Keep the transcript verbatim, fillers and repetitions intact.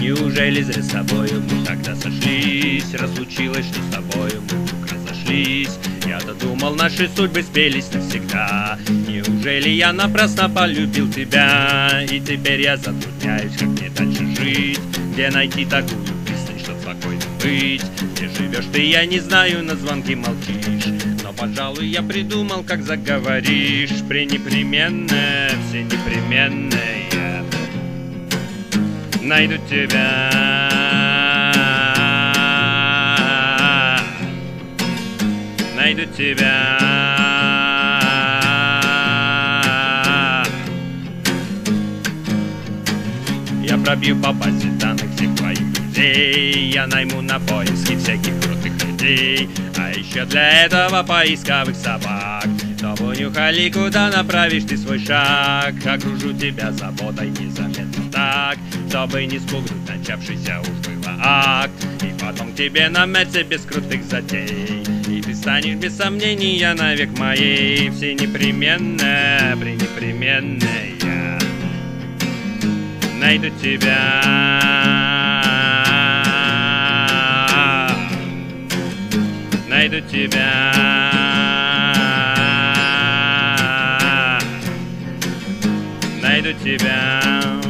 Неужели зря с тобою мы тогда сошлись? Раз случилось, что с тобою мы вдруг разошлись. Я-то думал, наши судьбы спелись навсегда. Неужели я напрасно полюбил тебя? И теперь я затрудняюсь, как мне дальше жить. Где найти такую пристань, чтоб спокойно быть? Где живешь ты, я не знаю, на звонки молчишь. Но, пожалуй, я придумал, как заговоришь. Пренепременно, все непременное найду тебя. Найду тебя. Я пробью по базе данных всех твоих друзей. Я найму на поиски всяких крутых людей. А еще для этого поисковых собак, чтобы нюхали, куда направишь ты свой шаг. Окружу тебя заботой незаметно так, чтобы не спугнуть начавшийся уж было акт. И потом к тебе на мясе без крутых затей. И ты станешь без сомнения навек моей. Все непременно, пренепременная найду тебя. Найду тебя. Найду тебя.